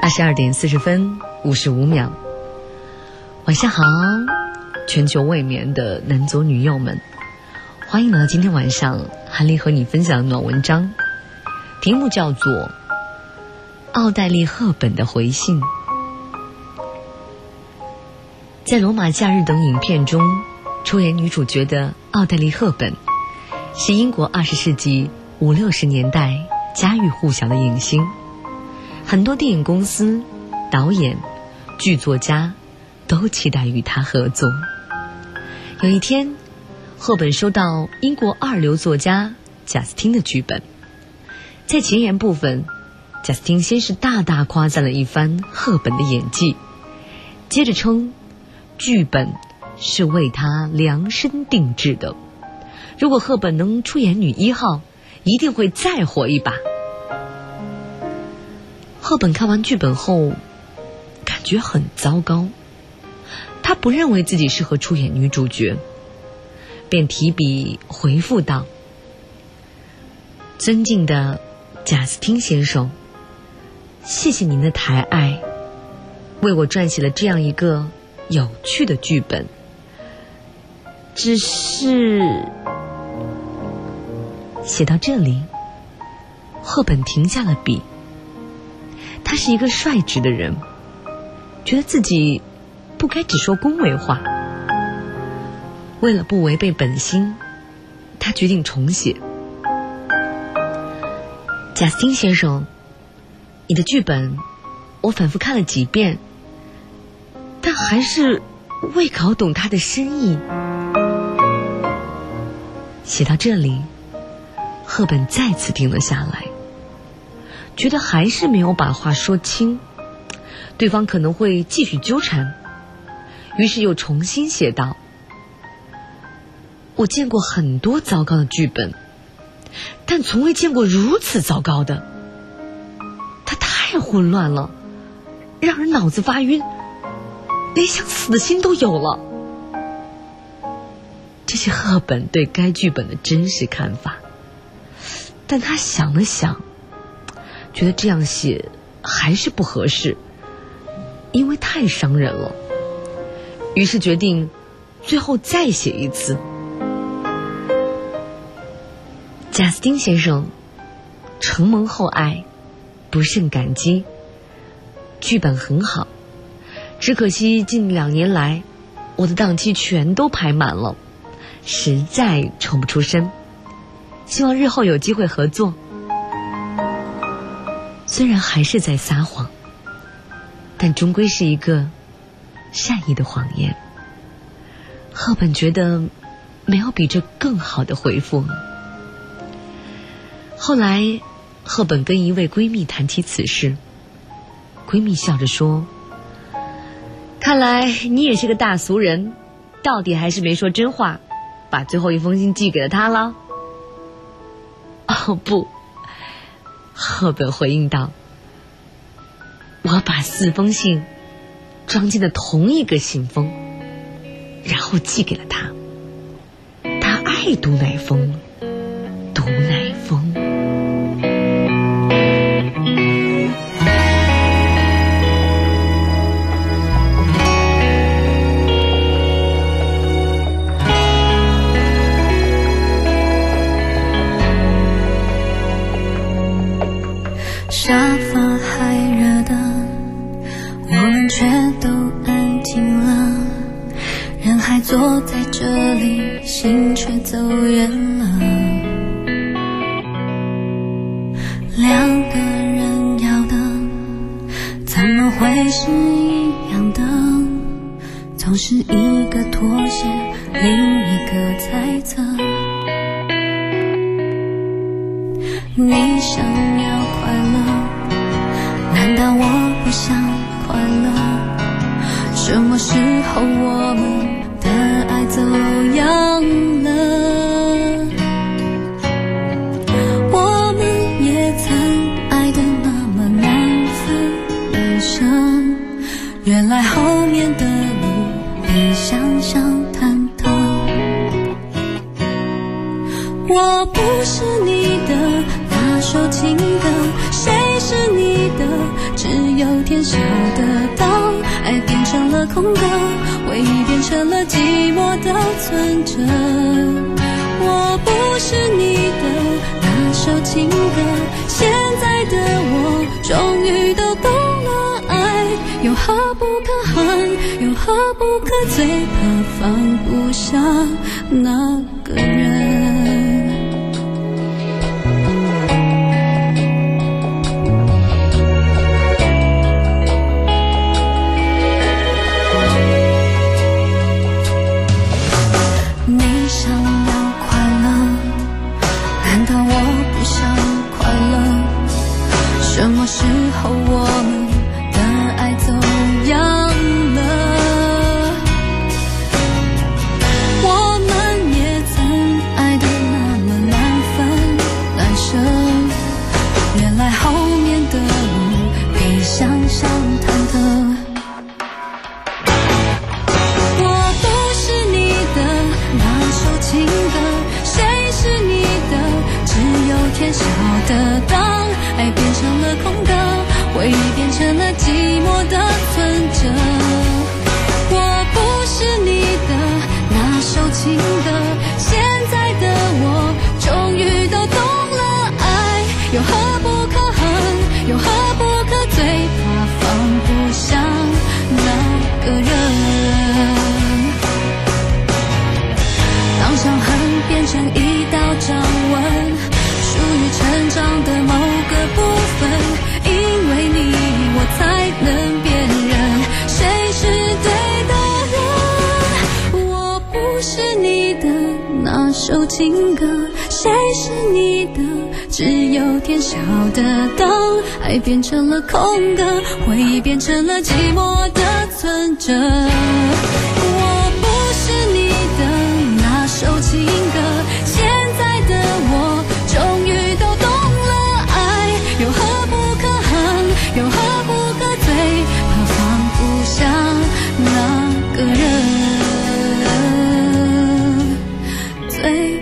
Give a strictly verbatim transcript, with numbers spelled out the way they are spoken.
二十二点四十分五十五秒，晚上好，全球未眠的男左女右们，欢迎来到今天晚上韩丽和你分享的暖文章，题目叫做奥黛丽·赫本的回信。在罗马假日等影片中出演女主角的奥黛丽·赫本是英国二十世纪五六十年代家喻户晓的影星，很多电影公司、导演、剧作家都期待与她合作。有一天，赫本收到英国二流作家贾斯汀的剧本，在前言部分，贾斯汀先是大大夸赞了一番赫本的演技，接着称剧本是为她量身定制的，如果赫本能出演女一号，一定会再火一把。赫本看完剧本后感觉很糟糕，她不认为自己适合出演女主角，便提笔回复道：尊敬的贾斯汀先生，谢谢您的抬爱，为我撰写了这样一个有趣的剧本，只是……写到这里，赫本停下了笔。他是一个率直的人，觉得自己不该只说恭维话。为了不违背本心，他决定重写。贾斯汀先生，你的剧本我反复看了几遍，但还是未搞懂他的深意。写到这里，赫本再次停了下来，觉得还是没有把话说清，对方可能会继续纠缠，于是又重新写道：我见过很多糟糕的剧本，但从未见过如此糟糕的。它太混乱了，让人脑子发晕，连想死的心都有了。这是赫本对该剧本的真实看法，但他想了想，觉得这样写还是不合适，因为太伤人了，于是决定最后再写一次。贾斯汀先生，承蒙厚爱，不胜感激。剧本很好，只可惜近两年来我的档期全都排满了，实在抽不出身，希望日后有机会合作。虽然还是在撒谎，但终归是一个善意的谎言。赫本觉得没有比这更好的回复了。后来赫本跟一位闺蜜谈起此事，闺蜜笑着说：看来你也是个大俗人，到底还是没说真话，把最后一封信寄给了他了。哦不，赫本回应道，我把四封信装进了同一个信封，然后寄给了他，他爱读哪封读哪封。 沙发还热的，我们却都安静了，人还坐在这里，心却走远了。两个人要的怎么会是一样的？总是一个妥协，另一个猜测。你想要快乐，难道我不想快乐？什么时候我们的爱走样了？我们也曾爱得那么难分难舍，原来后面的路比想象忐忑。我不是你的那首情歌，谁是你的？只有天晓得当爱变成了空格，回忆变成了寂寞的存折。我不是你的那首情歌，现在的我终于都懂了，爱有何不可恨，有何不可，最怕放不下那个人。你想要快乐，难道我不想快乐？什么时候我们的爱走样了？我们也曾爱得那么难分难舍，原来后面的路比想象忐忑。情歌，谁是你的？只有天晓得，当爱变成了空格，回忆变成了寂寞的存折。我不是你的那首情歌，现在的我终于都懂了，爱有何不可恨，有何不可，最怕放不下那个人。当伤痕变成一道掌纹，属于成长的某个部分，因为你我才能辨认谁是对的人。我不是你的那首情歌，谁是你的？只有天晓得，当爱变成了空格，回忆变成了寂寞的存折。我不是你的那首情歌，现在的我终于都懂了，爱有何不可恨，有何不可，最怕放不下那个人，最